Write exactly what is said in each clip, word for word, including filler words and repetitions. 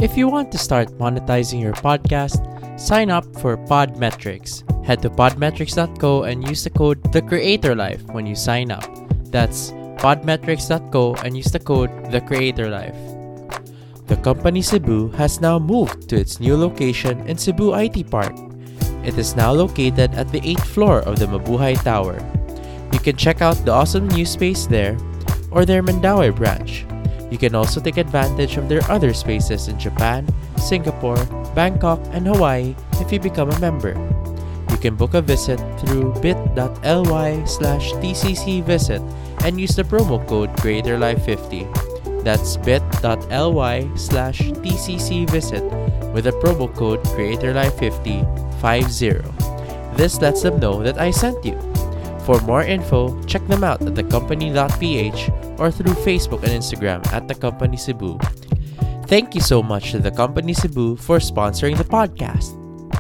If you want to start monetizing your podcast, sign up for Podmetrics. Head to podmetrics dot co and use the code TheCreatorLife when you sign up. That's podmetrics dot co and use the code TheCreatorLife. The company Cebu has now moved to its new location in Cebu I T Park. It is now located at the eighth floor of the Mabuhay Tower. You can check out the awesome new space there or their Mandaue branch. You can also take advantage of their other spaces in Japan, Singapore, Bangkok, and Hawaii if you become a member. You can book a visit through bit.ly slash tccvisit and use the promo code creatorlife fifty. That's bit.ly slash tccvisit with the promo code creatorlife fifty fifty. This lets them know that I sent you. For more info, check them out at the company dot p h or through Facebook and Instagram at The Company Cebu. Thank you so much to The Company Cebu for sponsoring the podcast.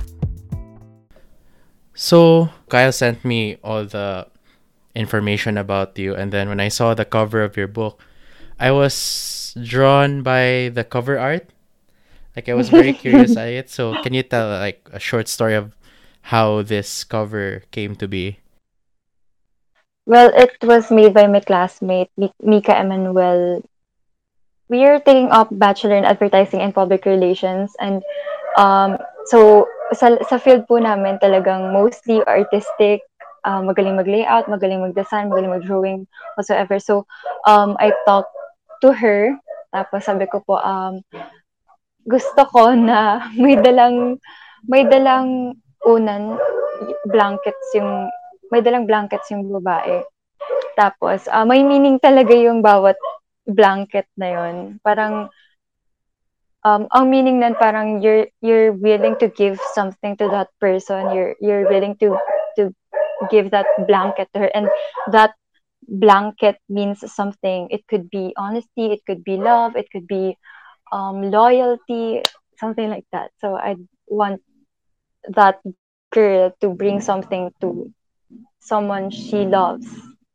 So, Kyle sent me all the information about you, and then when I saw the cover of your book, I was drawn by the cover art. Like, I was very curious at it. So, can you tell like a short story of how this cover came to be? Well, it was made by my classmate, Mi- Mika Emanuel. We are taking up Bachelor in Advertising and Public Relations. And um, so, sa, sa field po namin talagang mostly artistic, uh, magaling mag-layout, magaling mag-design, magaling mag-drawing, whatsoever. So, um, I talked to her. Tapos sabi ko po, um, gusto ko na may dalang, may dalang unan, blankets yung may dalang blankets yung babae. Tapos, ah, may meaning talaga yung bawat blanket na yun. Parang, um, ang meaning nun parang you're you're willing to give something to that person. You're you're willing to to give that blanket to her, and that blanket means something. It could be honesty, it could be love, it could be um loyalty, something like that. So I want that girl to bring something to someone she loves.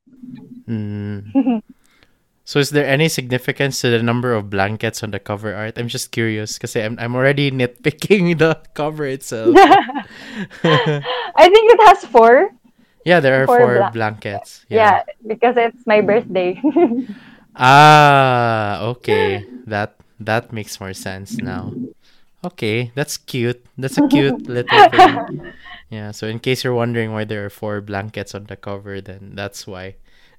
Mm. So is there any significance to the number of blankets on the cover art? I'm just curious because I'm I'm already nitpicking the cover itself. I think it has four. Yeah, there are Four four bla- blankets. Yeah, Yeah. because it's my birthday. Ah, okay. That that makes more sense now. Okay, that's cute. That's a cute little thing. Yeah, so in case you're wondering why there are four blankets on the cover, then that's why.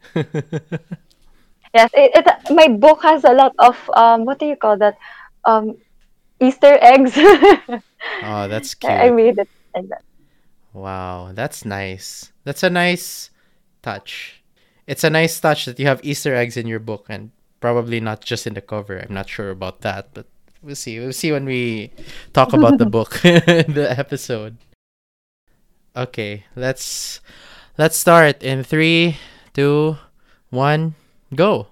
Yes, it, it my book has a lot of um what do you call that? Um Easter eggs. Oh, that's I I cute. made it like that. Wow, that's nice. That's a nice touch. It's a nice touch that you have Easter eggs in your book and probably not just in the cover. I'm not sure about that, but we'll see. We'll see when we talk about the book in the episode. Okay, let's let's start in three, two, one, go.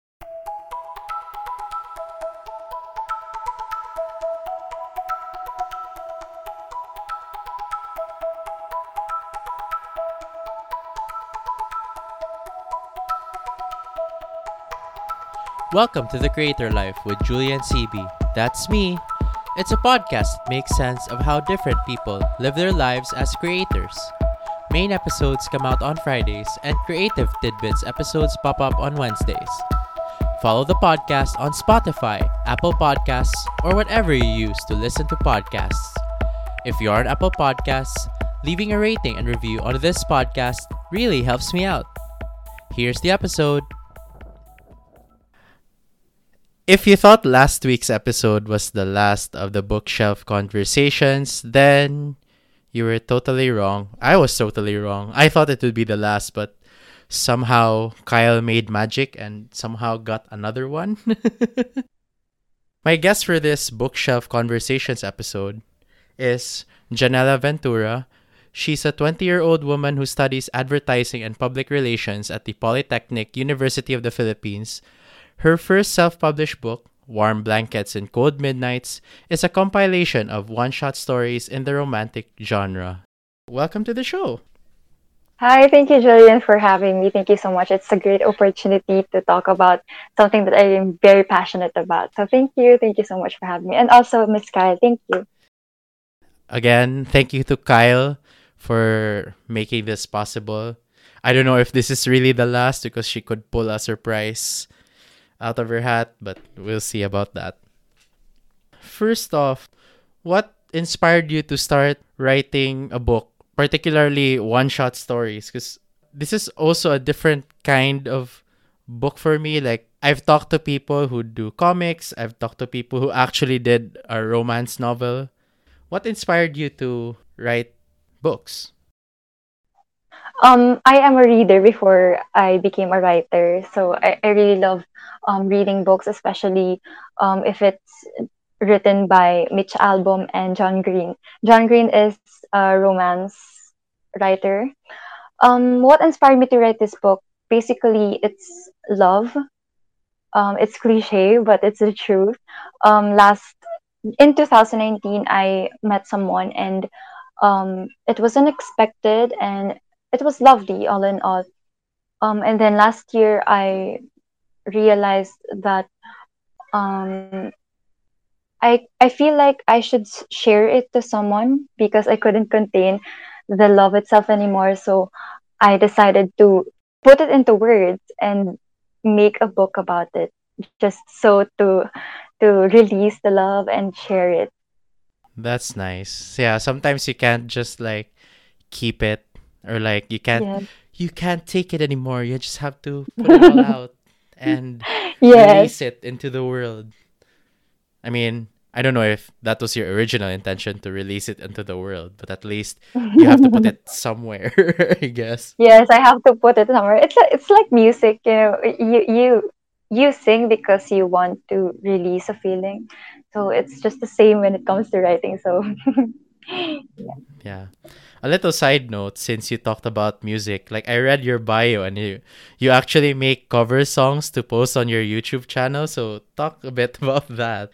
Welcome to The Creator Life with Julian C B. That's me. It's a podcast that makes sense of how different people live their lives as creators. Main episodes come out on Fridays, and Creative Tidbits episodes pop up on Wednesdays. Follow the podcast on Spotify, Apple Podcasts, or whatever you use to listen to podcasts. If you're on Apple Podcasts, leaving a rating and review on this podcast really helps me out. Here's the episode. If you thought last week's episode was the last of the bookshelf conversations, then you were totally wrong. I was totally wrong. I thought it would be the last, but somehow Kyle made magic and somehow got another one. My guest for this bookshelf conversations episode is Janela Ventura. She's a twenty-year-old woman who studies advertising and public relations at the Polytechnic University of the Philippines. Her first self-published book, Warm Blankets and Cold Midnights, is a compilation of one-shot stories in the romantic genre. Welcome to the show. Hi, thank you, Jillian, for having me. Thank you so much. It's a great opportunity to talk about something that I am very passionate about. So thank you. Thank you so much for having me. And also, Miss Kyle, thank you. Again, thank you to Kyle for making this possible. I don't know if this is really the last because she could pull a surprise out of her hat, but we'll see about that. First off, what inspired you to start writing a book, particularly one shot stories? Because this is also a different kind of book for me. Like, I've talked to people who do comics, I've talked to people who actually did a romance novel. What inspired you to write books? Um, I am a reader before I became a writer. So I, I really love um, reading books, especially um, if it's written by Mitch Albom and John Green. John Green is a romance writer. Um, what inspired me to write this book? Basically, it's love. Um, it's cliche, but it's the truth. Um, last in twenty nineteen, I met someone, and um, it was unexpected, and it was lovely all in all. Um, and then last year, I realized that um, I I feel like I should s- share it to someone because I couldn't contain the love itself anymore. So I decided to put it into words and make a book about it, just so to to release the love and share it. That's nice. Yeah, sometimes you can't just like keep it, or like you can't Yes. you can't take it anymore. You just have to put it all out and Yes. release it into the world. I mean, I don't know if that was your original intention to release it into the world, but at least you have to put it somewhere, I guess. Yes, I have to put it somewhere. It's li- it's like music, you know. You you you sing because you want to release a feeling. So it's just the same when it comes to writing. So Yeah. A little side note, since you talked about music, like I read your bio and you you actually make cover songs to post on your YouTube channel, so talk a bit about that.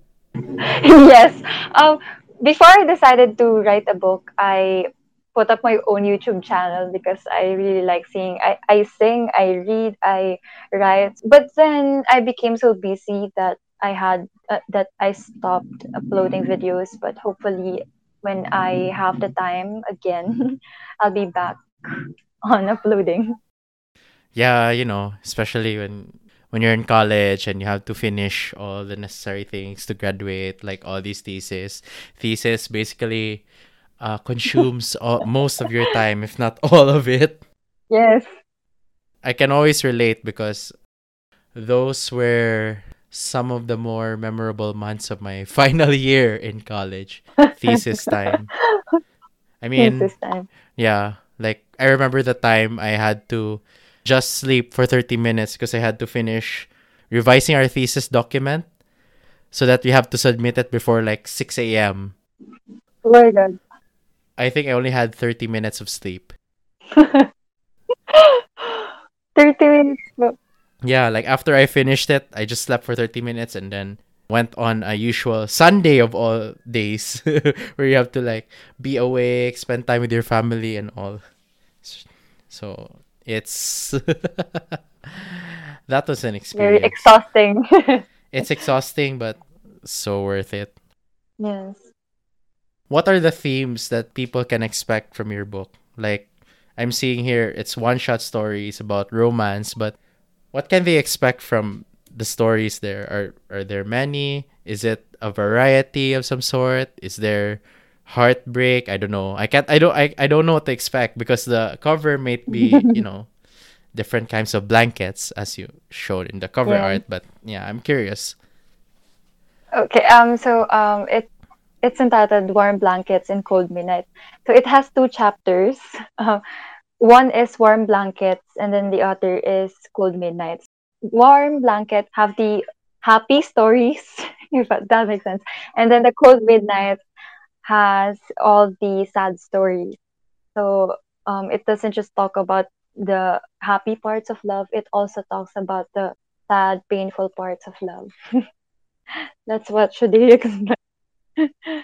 yes. Um, before I decided to write a book, I put up my own YouTube channel because I really like singing. I, I sing, I read, I write. But then I became so busy that I had uh, that I stopped uploading videos. But hopefully, when I have the time again, I'll be back on uploading. Yeah, you know, especially when when you're in college and you have to finish all the necessary things to graduate, like all these thesis. Thesis basically uh, consumes all, most of your time, if not all of it. Yes. I can always relate because those were some of the more memorable months of my final year in college, thesis time. I mean, Thesis time. yeah, like I remember the time I had to just sleep for thirty minutes because I had to finish revising our thesis document so that we have to submit it before like six a m. Oh my God. I think I only had thirty minutes of sleep. thirty minutes. Mo- Yeah, like after I finished it, I just slept for thirty minutes and then went on a usual Sunday of all days where you have to like be awake, spend time with your family and all. So it's that was an Very experience. exhausting. It's exhausting, but so worth it. Yes. What are the themes that people can expect from your book? Like, I'm seeing here, it's one shot stories about romance, but what can they expect from the stories there? Are are there many? Is it a variety of some sort? Is there heartbreak? I don't know. I can't I don't I, I don't know what to expect because the cover might be, you know, different kinds of blankets as you showed in the cover Yeah. art, but yeah, I'm curious. Okay. Um. So um. It it's entitled "Warm Blankets in Cold Midnight." So it has two chapters. Uh, one is warm blankets, and then the other is cold midnights. Warm blanket have the happy stories, if that makes sense, and then the cold midnight has all the sad stories. So um, it doesn't just talk about the happy parts of love; it also talks about the sad, painful parts of love. That's what should you expect.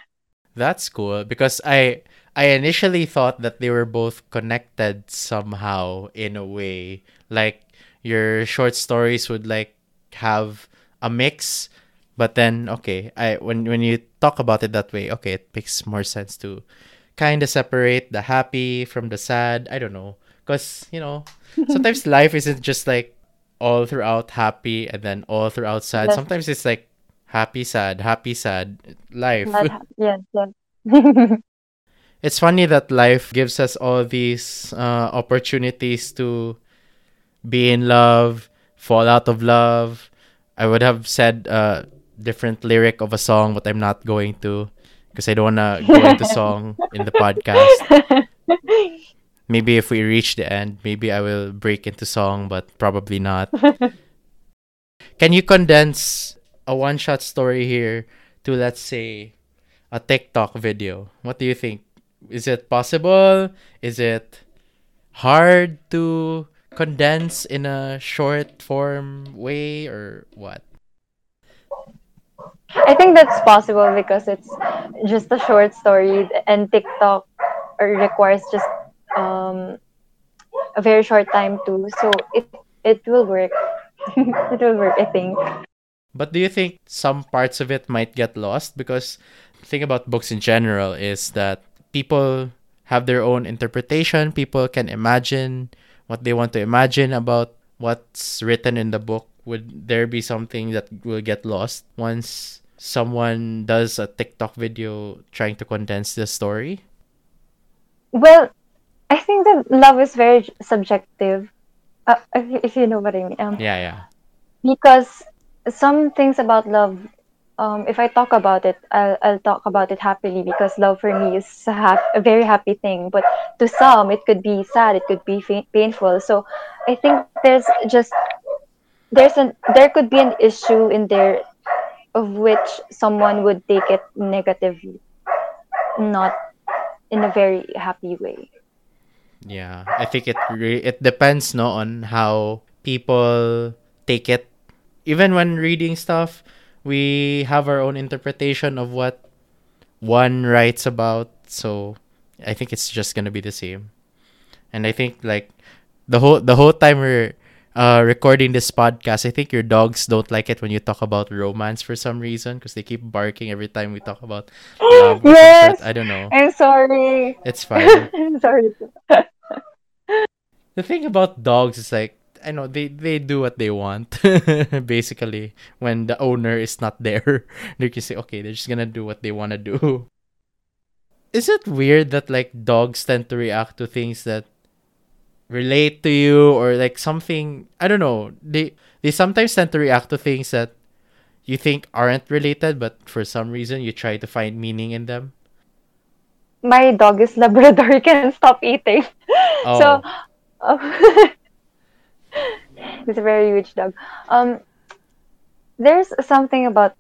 That's cool because I I initially thought that they were both connected somehow in a way. Like your short stories would like have a mix, but then okay, I when when you talk about it that way, okay, it makes more sense to kind of separate the happy from the sad. I don't know. Cuz, you know, sometimes life isn't just like all throughout happy and then all throughout sad. Yes, Sometimes it's like happy, sad, happy, sad life. that ha- yes, yes. It's funny that life gives us all these uh, opportunities to be in love, fall out of love. I would have said a different lyric of a song, but I'm not going to because I don't want to go into song in the podcast. Maybe if we reach the end, maybe I will break into song, but probably not. Can you condense a one shot story here to, let's say, a TikTok video? What do you think? Is it possible? Is it hard to condense in a short form way or what? I think that's possible because it's just a short story, and TikTok uh, requires just um, a very short time too. So it it will work. It will work, I think. But do you think some parts of it might get lost? Because the thing about books in general is that people have their own interpretation. People can imagine what they want to imagine about what's written in the book. Would there be something that will get lost once someone does a TikTok video trying to condense the story? Well, I think that love is very subjective. Uh, if, if you know what I mean. Um, Yeah, yeah. because some things about love, um, if I talk about it, I'll, I'll talk about it happily because love for me is a, hap- a very happy thing. But to some, it could be sad, it could be fa- painful. So I think there's just there's an there could be an issue in there of which someone would take it negatively, not in a very happy way. Yeah, I think it re- it depends no on how people take it. Even when reading stuff, we have our own interpretation of what one writes about. So I think it's just gonna be the same. And I think like the whole the whole time we're uh, recording this podcast, I think your dogs don't like it when you talk about romance for some reason because they keep barking every time we talk about love or some sort. Yes, I don't know. I'm sorry. It's fine. I'm sorry. The thing about dogs is like I know they they do what they want basically when the owner is not there. They can say okay, they're just gonna do what they want to do. Is it weird that like dogs tend to react to things that relate to you or like something I don't know. They they sometimes tend to react to things that you think aren't related but for some reason you try to find meaning in them. My dog is Labrador. He can't stop eating. So, Oh, uh, he's a very huge dog. Um, there's something about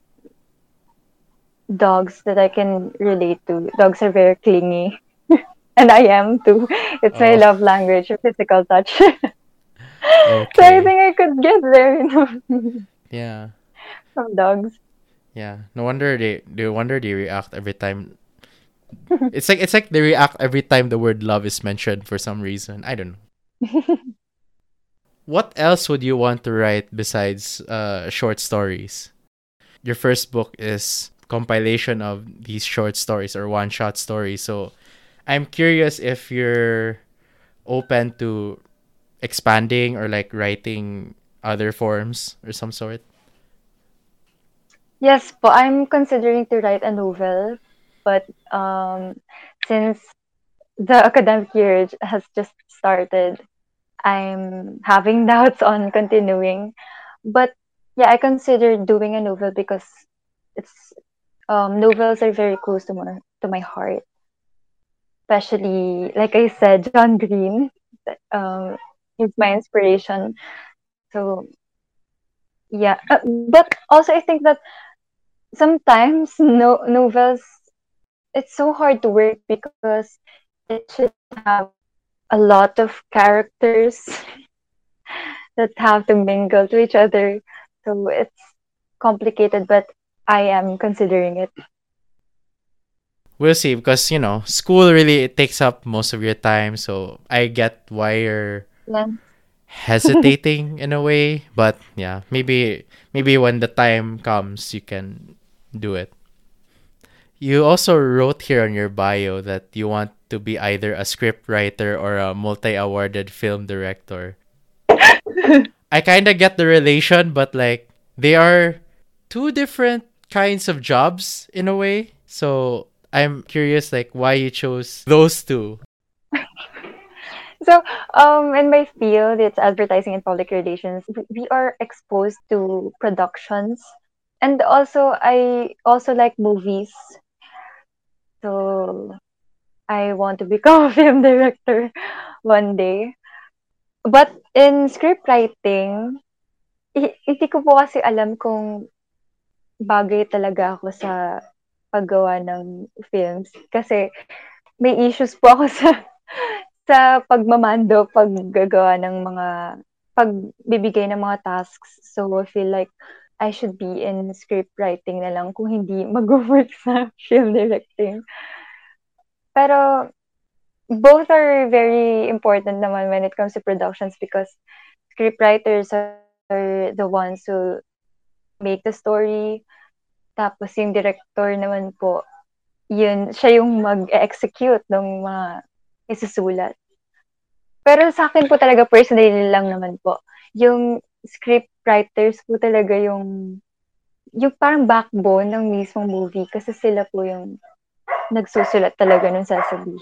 dogs that I can relate to. Dogs are very clingy, and I am too. It's my oh, love language, physical touch. So I okay. think I could get there, you know, Yeah. from dogs. Yeah. No wonder they no wonder they react every time. It's like it's like they react every time the word love is mentioned for some reason. I don't know. What else would you want to write besides uh short stories? Your first book is compilation of these short stories or one shot stories. So I'm curious if you're open to expanding or like writing other forms or some sort. Yes, but I'm considering to write a novel, but um, since the academic year j- has just started, I'm having doubts on continuing. But yeah, I consider doing a novel because it's um, novels are very close to my to my heart, especially like I said, John Green. Um, he's my inspiration. So yeah, uh, but also I think that sometimes no novels it's so hard to work because it should have a lot of characters that have to mingle to each other. So it's complicated, but I am considering it. we'll see because you know school really it takes up most of your time. So I get why you're Yeah. hesitating in a way, but yeah, maybe maybe when the time comes, you can do it. You also wrote here on your bio that you want to be either a script writer or a multi-awarded film director. I kind of get the relation, but like they are two different kinds of jobs in a way. So I'm curious, like why you chose those two. So, um, in my field, it's advertising and public relations. We we are exposed to productions, and also I also like movies. So I want to become a film director one day. But in script writing, hi- hindi ko po kasi alam kung bagay talaga ako sa paggawa ng films. Kasi may issues po ako sa sa pagmamando, paggagawa ng mga pagbibigay ng mga tasks. So I feel like I should be in script writing na lang kung hindi mag-work sa film directing. Pero both are very important naman when it comes to productions because script writers are the ones who make the story. Tapos yung director naman po, yun, siya yung mag-execute ng mga isusulat. Pero sa akin po talaga personally lang naman po, yung script writers po talaga yung yung parang backbone ng mismong movie kasi sila po yung nagsusulat talaga ng sasabihin.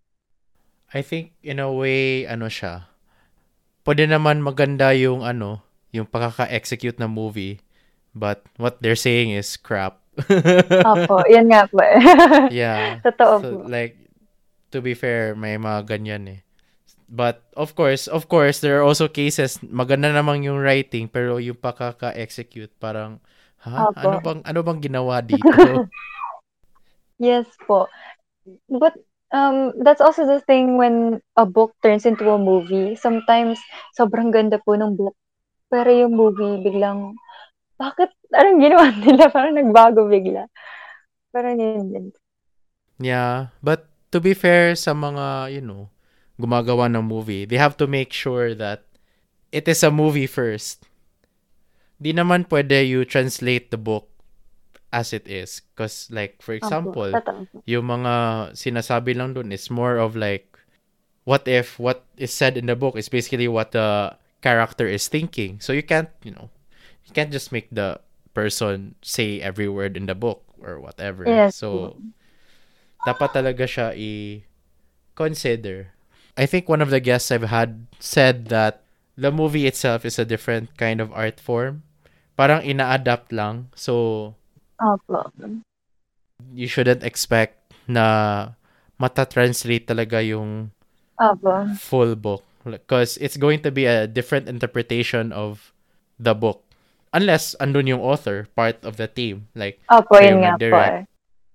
I think in a way ano siya. Pwede naman maganda yung ano, yung pagkaka-execute ng movie, but what they're saying is crap. Opo, yun nga po. Yeah. Totoo po. So like to be fair, may mga ganyan eh. But of course, of course, there are also cases maganda namang yung writing pero yung pakaka-execute parang ha? Opo. Ano bang ano bang ginawa dito? Yes po. But um, that's also the thing when a book turns into a movie. Sometimes, sobrang ganda po ng book. Pero yung movie, biglang, bakit, anong ginawa nila? Parang nagbago bigla. Parang yun din. Yeah, but to be fair sa mga, you know, gumagawa ng movie, they have to make sure that it is a movie first. Di naman pwede you translate the book as it is. Because like, for example, Opo, totoo po. yung mga sinasabi lang dun is more of like, what if what is said in the book is basically what the character is thinking. So you can't, you know, you can't just make the person say every word in the book or whatever. Yes So, po. dapat talaga siya i-consider. I think one of the guests I've had said that the movie itself is a different kind of art form. Parang ina-adapt lang. So, Opo. you shouldn't expect na mata-translate talaga yung Opo. full book. Because it's going to be a different interpretation of the book. Unless andun yung author, part of the team. Like, Opo, siya yun yung nga po nag-direct. eh.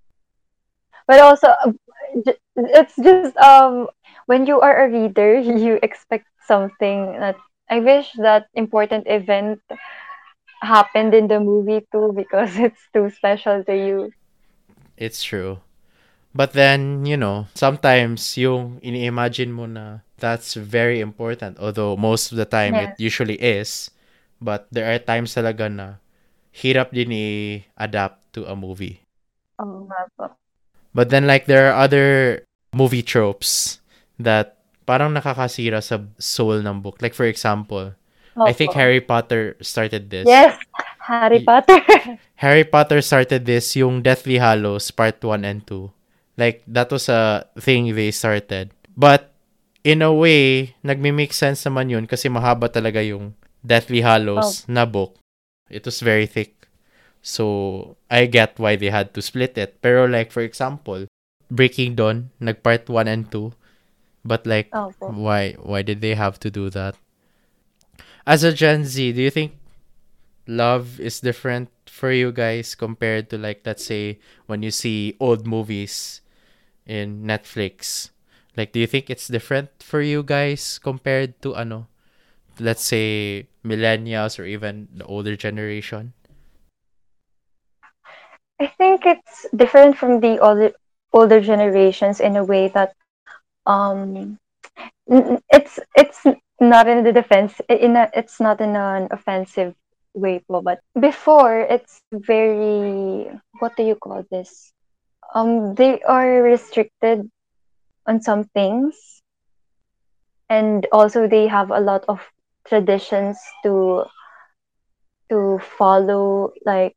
But also, uh, j- it's just, um, when you are a reader, you expect something that, I wish that important event happened in the movie too because it's too special to you. It's true. But then, you know, sometimes yung ini-imagine mo na that's very important. Although most of the time it Yes. usually is. But there are times talaga na hirap din i-adapt to a movie. Oo nga po. But then like there are other movie tropes that parang nakakasira sa soul ng book. Like for example, I think Opo. Harry Potter started this. Yes, Harry Y- Potter. Harry Potter started this yung Deathly Hallows Part one and two. Like, that was a thing they started. But, in a way, nagmi-make sense naman yun kasi mahaba talaga yung Deathly Hallows na book. It was very thick. So, I get why they had to split it. Pero like, for example, Breaking Dawn, nag-part one and two. But like, Opo. why why did they have to do that? As a Gen Z, do you think love is different for you guys compared to like, let's say, when you see old movies in Netflix? Like, do you think it's different for you guys compared to ano, let's say millennials or even the older generation? I think it's different from the older older generations in a way that um it's it's not in the defense in a it's not in an offensive way po, but before it's very, what do you call this, um they are restricted on some things, and also they have a lot of traditions to to follow, like,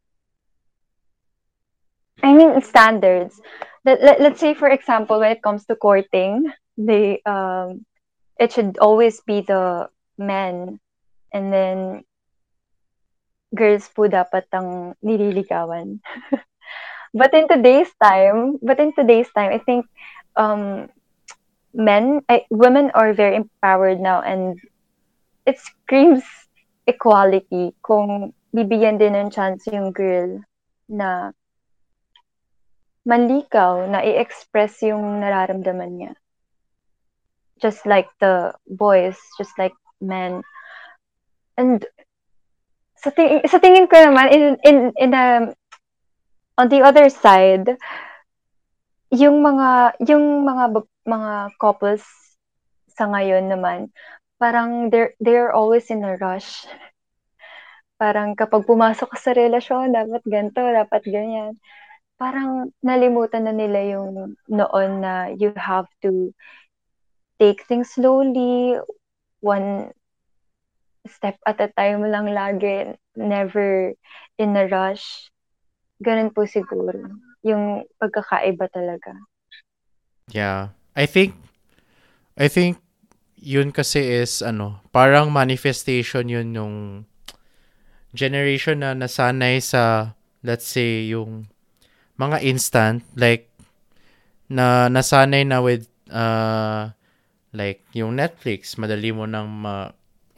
I mean standards. Let, let, let's say for example, when it comes to courting, they um it should always be the men, and then girls po dapat ang nililigawan. But in today's time, but in today's time, I think um men, I, women are very empowered now, and it screams equality kung bibigyan din ng chance yung girl na manlikaw, na i-express yung nararamdaman niya. Just like the boys, just like men. And sa, ting- sa tingin ko naman, in, in, in a, on the other side, yung mga, yung mga, bab- mga couples sa ngayon naman, parang they're, they're always in a rush. Parang kapag pumasok ka sa relasyon, dapat ganito, dapat ganyan. Parang nalimutan na nila yung noon na you have to take things slowly, one step at a time lang lagi, never in a rush. Ganun po siguro yung pagkakaiba talaga. Yeah. I think I think yun kasi is ano, parang manifestation yun yung generation na nasanay sa, let's say, yung mga instant, like na nasanay na with uh like yung Netflix, madali mo nang ma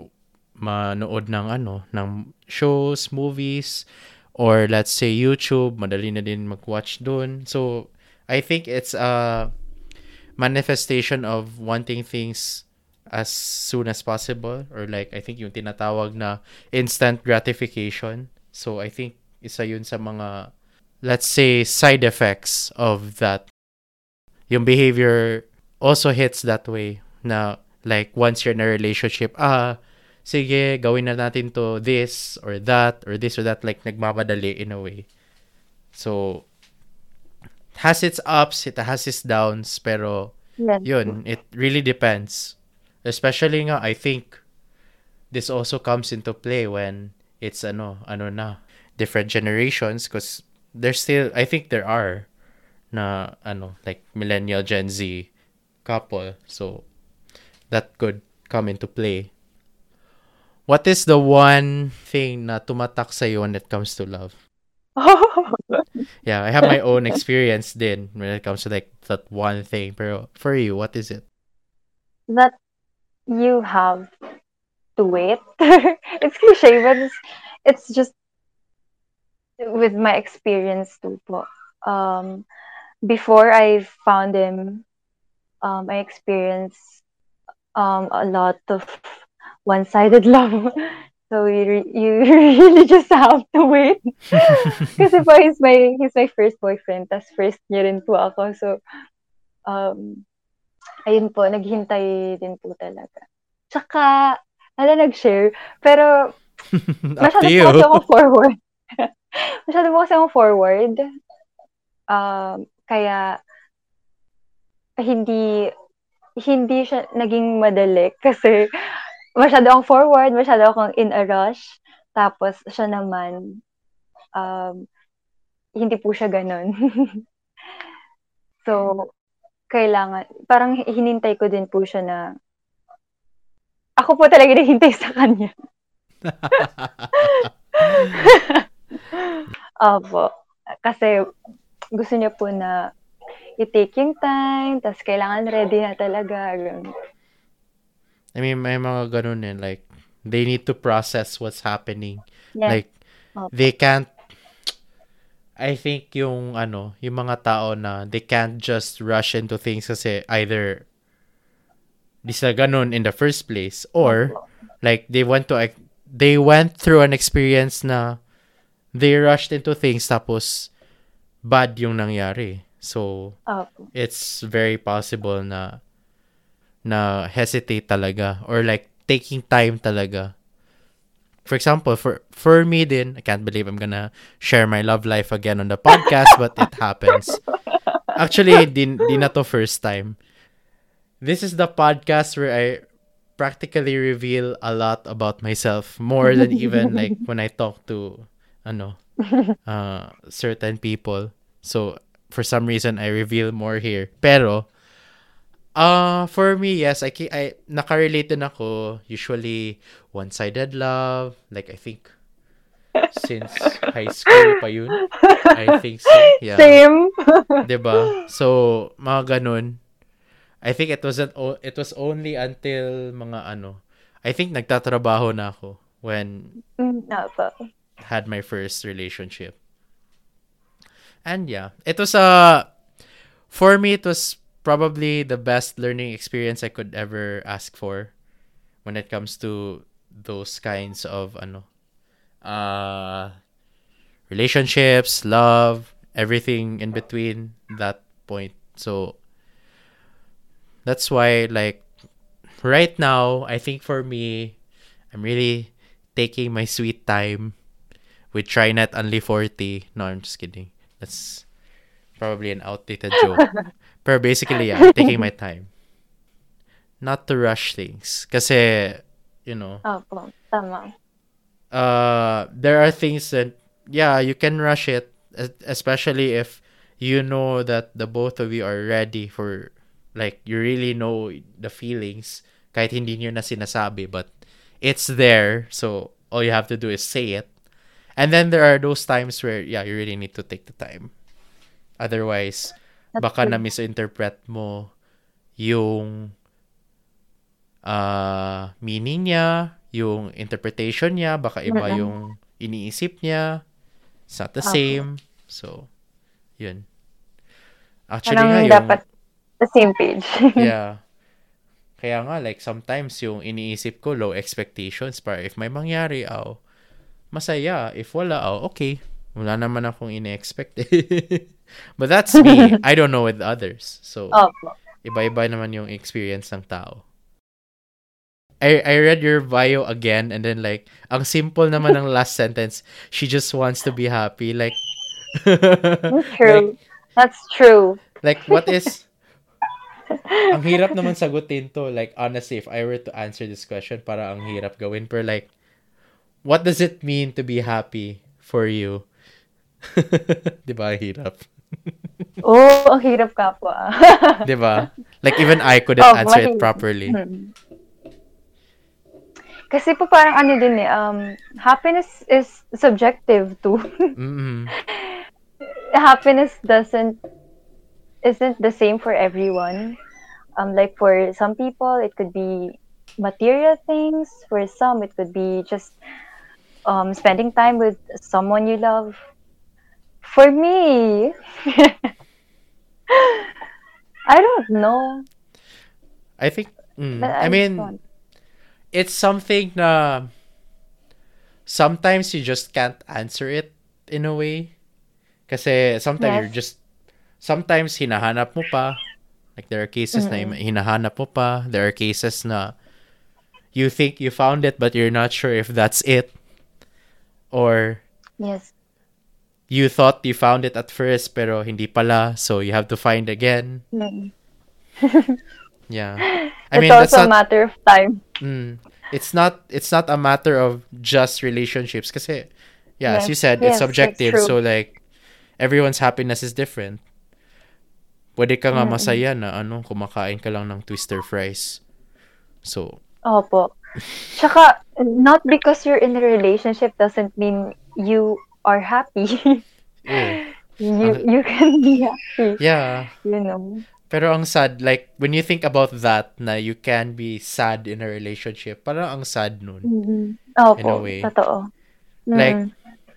manood ng ano, ng shows, movies, or let's say YouTube, madali na din mag-watch dun. So I think it's a manifestation of wanting things as soon as possible, or like I think yung tinatawag na instant gratification. So I think isa yun sa mga, let's say, side effects of that. Yung behavior also hits that way na like once you're in a relationship, ah, sige, gawin na natin to, this or that or this or that, like nagmamadali in a way. So has its ups, it has its downs, pero Yes. yun, it really depends. Especially nga, I think this also comes into play when it's ano, ano na, different generations, because there's still, I think there are na ano, like millennial Gen Z couple. So that could come into play. What is the one thing na tumatak sa'yo when it comes to love? Yeah, I have my own experience then when it comes to like that one thing. Pero for you, what is it? That you have to wait. It's cliche, but it's, it's just with my experience too po. Um, before I found him, um, I experienced um a lot of one-sided love. So you re- you really just have to wait. Kasi po he's my he's my first boyfriend, tas first niya rin po ako. So um ayun po, naghintay din po talaga. Tsaka ano, nag-share, pero Up to masyado po you. kasi ako forward. Masyado po kasi ako forward. Um, kaya hindi hindi siya naging madali kasi masyado akong forward, masyado akong in a rush. Tapos siya naman, um, hindi po siya ganun. So, kailangan, parang hinintay ko din po siya na, ako po talaga naghintay sa kanya. Opo. Kasi gusto niya po na i-take yung time, tas kailangan ready na talaga. Ganun. I mean, may mga ganun eh. Like, they need to process what's happening. Yeah. Like, Opo. they can't, I think yung ano, yung mga tao na they can't just rush into things kasi either di sila ganun in the first place, or Opo. like they went to they went through an experience na they rushed into things tapos bad yung nangyari. So, Opo. it's very possible na na hesitate talaga or like taking time talaga. For example, for for me din, I can't believe I'm gonna share my love life again on the podcast, but it happens. Actually, din, din na to first time. This is the podcast where I practically reveal a lot about myself, more than even like when I talk to ano uh certain people. So for some reason I reveal more here. Pero uh for me, yes, I ki- I nakarelate din ako usually one-sided love, like I think since high school pa yun. I think so. Yeah. Same. 'Di ba? So mga ganun. I think it wasn't o- it was only until mga ano, I think nagtatrabaho na ako when Mm, Opo. had my first relationship. And yeah, it was a for me it was probably the best learning experience I could ever ask for when it comes to those kinds of ano uh relationships, love, everything in between that point. So that's why like right now, I think for me, I'm really taking my sweet time with Try Not Only forty. No, I'm just kidding. That's probably an outdated joke. But basically, yeah, I'm taking my time. Not to rush things. Kasi, you know, Opo. Tama. uh, there are things that, yeah, you can rush it, es- especially if you know that the both of you are ready for, like, you really know the feelings, kahit hindi nyo na sinasabi, but it's there, so all you have to do is say it. And then there are those times where, yeah, you really need to take the time. Otherwise, That's baka true. na misinterpret mo yung uh, meaning niya, yung interpretation niya, baka iba Mm-mm. yung iniisip niya. It's not the Opo. same. So, yun. Actually Parang nga, yung, dapat the same page. yeah. Kaya nga, like, sometimes yung iniisip ko, low expectations. Para if may mangyari, oh, masaya. If wala, oh, okay. Wala naman akong ini-expect. But that's me. I don't know with others. So, Opo. iba-iba naman yung experience ng tao. I I read your bio again and then like, ang simple naman ng last sentence. She just wants to be happy. Like, That's like, true. That's true. like, what is, ang hirap naman sagutin to. Like, honestly, if I were to answer this question, para ang hirap gawin. Pero like, what does it mean to be happy for you? Di ba, ang hirap? Oh, ang hirap ka po ah. Di ba? Like, even I couldn't Oh, answer it mahirap. properly. Hmm. Kasi po parang ano din eh, um, happiness is subjective too. Mm-mm. Happiness doesn't isn't the same for everyone. Um, like for some people, it could be material things. For some, it could be just um spending time with someone you love. For me, I don't know. I think, mm, But I I mean, don't. it's something na sometimes you just can't answer it in a way. Kasi sometimes Yes. you're just, sometimes hinahanap mo pa. Like there are cases na Mm-mm. hinahanap mo pa. There are cases na you think you found it but you're not sure if that's it. Or Yes. you thought you found it at first pero hindi pala, so you have to find again. Mm. Yeah. I It's mean, that's also a not matter of time. mm, it's not it's not a matter of just relationships kasi yeah, as Yes. you said, Yes, it's that's subjective. true. So like everyone's happiness is different. Pwede ka nga Mm-mm. masaya na ano, kumakain ka lang ng Twister fries. So, Opo. Tsaka, not because you're in a relationship doesn't mean you are happy. ew. you Ang- you can be happy, Yeah. you know. Pero ang sad, like, when you think about that, na you can be sad in a relationship, parang ang sad nun. Mm-hmm. In a Opo, way. totoo. Like, Mm-mm.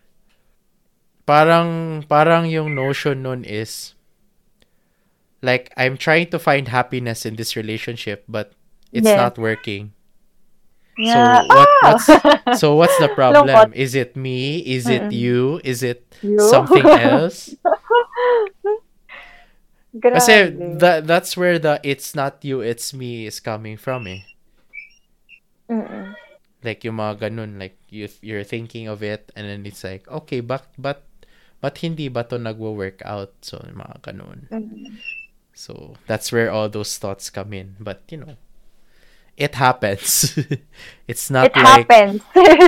parang, parang yung notion nun is, like, I'm trying to find happiness in this relationship, but it's Yes. not working. Yeah. So, what, Ah! what's, so what's the problem? Lungkot. Is it me? Is it Mm-mm. you? Is it You? something else? Kasi Grabe. that that's where the it's not you, it's me is coming from eh. Mm. Like yung mga ganun, like you, you're thinking of it and then it's like, okay, but, but, but hindi ba to nagwo-work out? So, yung mga ganun. Mm. So, that's where all those thoughts come in. But, you know, it happens. It's not It like, happens.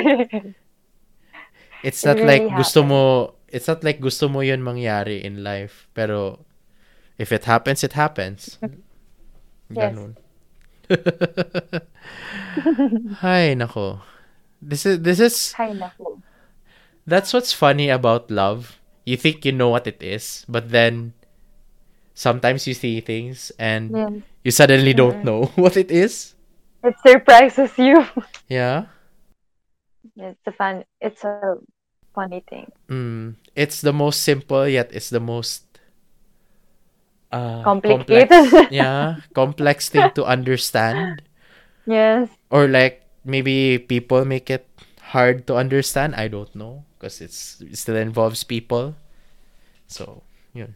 it's It not like really gusto happens. mo, it's not like gusto mo yun mangyari in life. Pero, if it happens, it happens. Yes. Ganun. Hay, nako. This is, this is, Hay nako. that's what's funny about love. You think you know what it is, but then sometimes you see things and Yes. you suddenly don't Mm. know what it is. It surprises you. Yeah. It's a fun. It's a funny thing. Mm. It's the most simple yet it's the most uh Complicated. complex. Yeah, complex thing to understand. Yes. Or like maybe people make it hard to understand. I don't know because it's it still involves people. So, yun.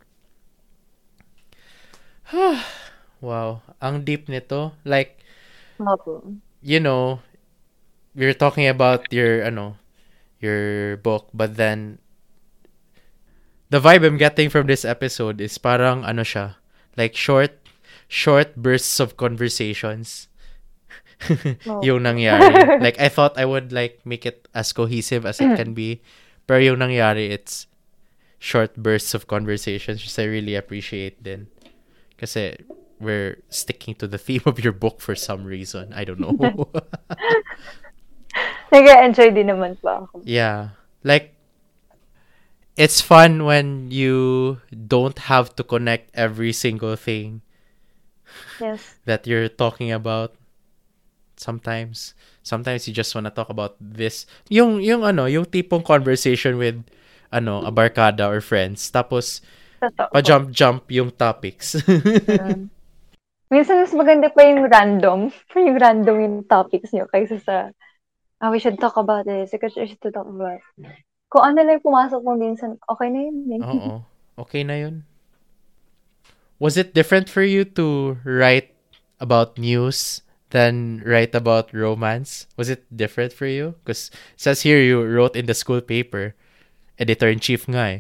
Wow, ang deep nito. Like, Opo. you know, we're talking about your ano, your book, but then the vibe I'm getting from this episode is parang ano siya, like short short bursts of conversations. Oh. Yung nangyari. Like I thought I would like make it as cohesive as it can be. Pero yung nangyari, it's short bursts of conversations, which I really appreciate din. Kasi we're sticking to the theme of your book for some reason. I don't know. Nag-enjoy din naman po ako. Yeah. Like, it's fun when you don't have to connect every single thing Yes. that you're talking about. Sometimes. Sometimes you just want to talk about this. Yung, yung ano, yung tipong conversation with, ano, a barkada or friends. Tapos, Totoo po. pa-jump-jump yung topics. Mm. Minsan mas maganda pa yung random. Yung random yung topics nyo kaysa sa, ah, we should talk about this. We should talk about. Kung ano lang pumasok mo minsan, okay na yun. Eh. Oo. Okay na yun. Was it different for you to write about news than write about romance? Was it different for you? Because it says here you wrote in the school paper. Editor-in-chief nga eh.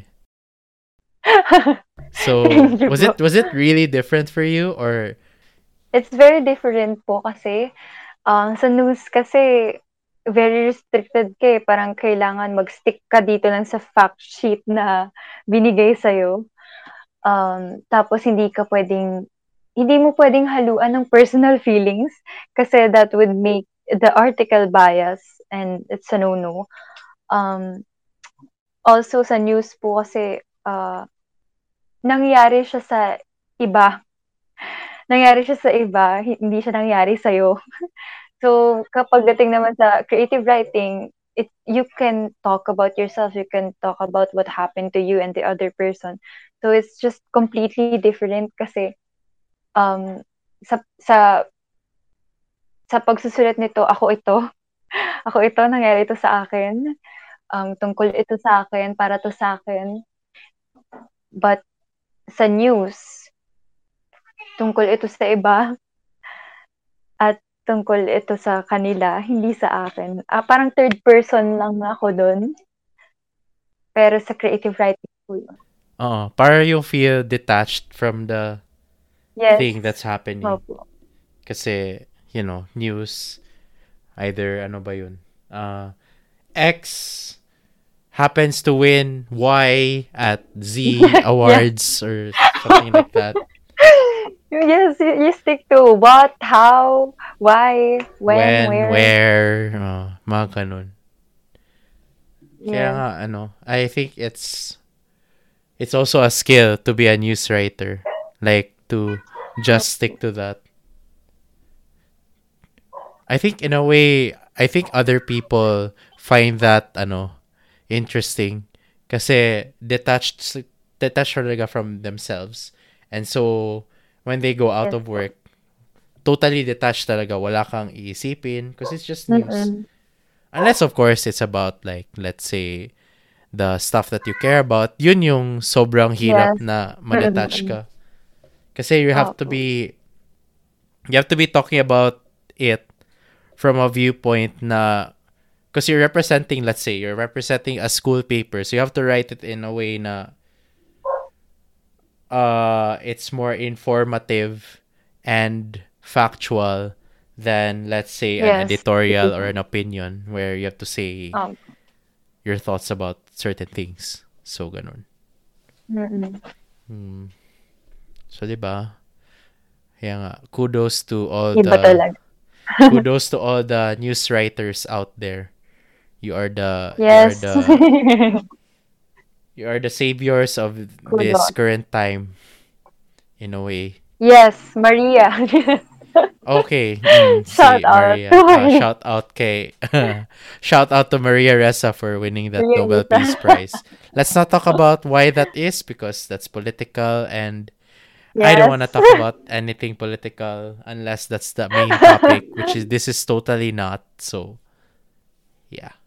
So, Thank you was po. it was it really different for you or It's very different po kasi um, sa news kasi very restricted ka eh. Parang kailangan mag-stick ka dito lang sa fact sheet na binigay sa'yo. Um, tapos hindi ka pwedeng, hindi mo pwedeng haluan ng personal feelings kasi that would make the article bias and it's a no-no. Um, also sa news po kasi uh, nangyari siya sa iba. Nangyari siya sa iba, hindi siya nangyari sa'yo. So, kapag dating naman sa creative writing, it you can talk about yourself, you can talk about what happened to you and the other person. So, it's just completely different kasi um, sa, sa, sa pagsusulat nito, ako ito. Ako ito, nangyari ito sa akin. Um, tungkol ito sa akin, para to sa akin. But sa news, tungkol ito sa iba at tungkol ito sa kanila, hindi sa akin. Ah, parang third person lang ako doon. Pero sa creative writing po yun. uh, para you feel detached from the Yes. thing that's happening? Opo. Kasi, you know, news, either, ano ba yun? Uh, X happens to win Y at Z awards or something like that. Yes, you, you stick to what, how, why, when, When, where. where, uh, mga ganun. Kaya Yes. nga, ano, I think it's it's also a skill to be a news writer. Like, to just stick to that. I think in a way, I think other people find that, ano, interesting. Kasi detached, detached talaga from themselves. And so, when they go out Yes. of work, totally detached talaga. Wala kang iisipin. Because it's just news. Mm-mm. Unless, of course, it's about, like, let's say, the stuff that you care about. Yun yung sobrang hirap Yes. na ma-detach ka. Kasi you have to Opo. be you have to be talking about it from a viewpoint na because you're representing, let's say, you're representing a school paper, so you have to write it in a way na uh it's more informative and factual than, let's say, an Yes. editorial or an opinion where you have to say Um, your thoughts about certain things. So ganun. mm-mm. Hmm. So, di ba? Kaya nga, kudos to all Iba the talaga. kudos to all the news writers out there. You are the you are Yes. the you are the saviors of this Kudos. current time in a way. Yes, Maria. Okay, mm, Shout si out Maria. to Uh, Maria. shout out kay shout out to Maria Ressa for winning that Maria Nobel Rita. Peace Prize. Let's not talk about why that is because that's political, and I don't Yes. want to talk about anything political unless that's the main topic, which is this is totally not. So, yeah.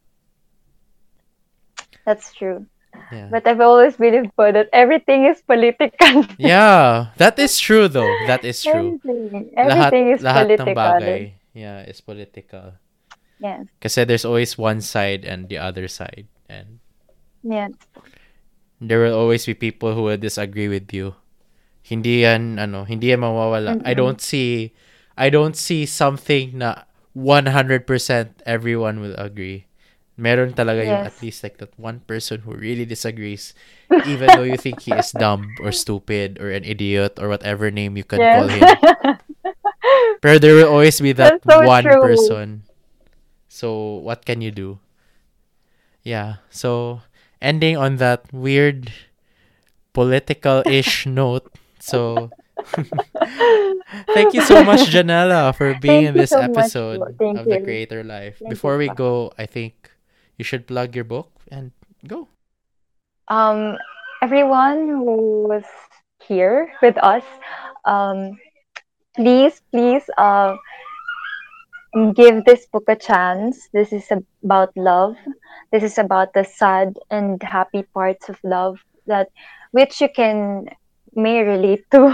That's true. Yeah. But I've always believed po that everything is political. Yeah, that is true though. That is true. Everything. Lahat Everything is lahat ng political. bagay, yeah, is political. Yes. Kasi there's always one side and the other side, and Yes. there will always be people who will disagree with you. Hindi yan ano, hindi yan mawawala. I Mm-mm. don't see I don't see something na one hundred percent everyone will agree. Meron talaga yung Yes. at least like that one person who really disagrees, even though you think he is dumb or stupid or an idiot or whatever name you can call Yes. him. Pero there will always be that That's so one true. person. So what can you do? Yeah. So ending on that weird political-ish note. So thank you so much, Janella, for being Thank in you this so much po. episode Thank of The you. Creator Life. Thank Before we you po. go, I think you should plug your book and go. Um, everyone who was here with us, um, please, please, uh, give this book a chance. This is about love. This is about the sad and happy parts of love that which you can may relate to.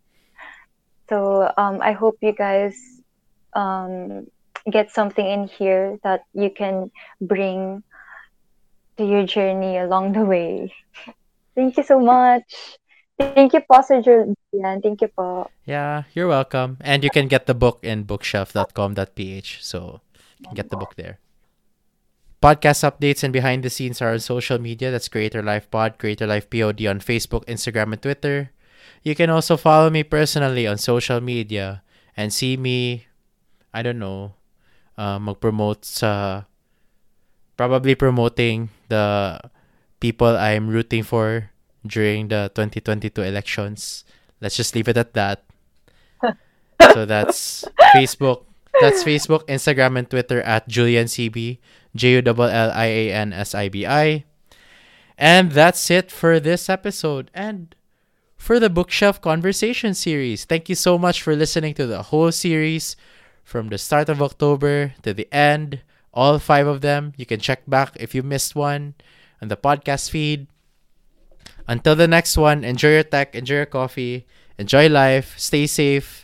So um, I hope you guys um, get something in here that you can bring to your journey along the way. Thank you so much. Thank you po, Sir Julian. Thank you po. Yeah, you're welcome. And you can get the book in bookshelf dot com dot p h. So you can get the book there. Podcast updates and behind the scenes are on social media. That's Creator Life Pod, Creator Life Pod on Facebook, Instagram, and Twitter. You can also follow me personally on social media and see me, I don't know, uh, mag-promote sa, probably promoting the people I'm rooting for during the twenty twenty-two elections. Let's just leave it at that. So that's Facebook. That's Facebook, Instagram, and Twitter at JulianCB, J U L L I A N S I B I. And that's it for this episode and for the Bookshelf Conversation series. Thank you so much for listening to the whole series from the start of October to the end. All five of them. You can check back if you missed one on the podcast feed. Until the next one, enjoy your tech, enjoy your coffee, enjoy life, stay safe.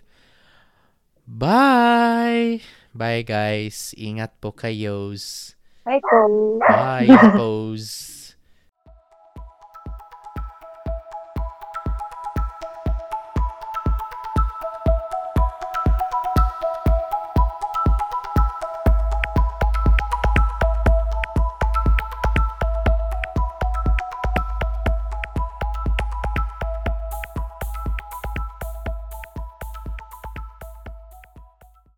Bye! Bye guys. Ingat po kayos. Bye po. Bye, pose.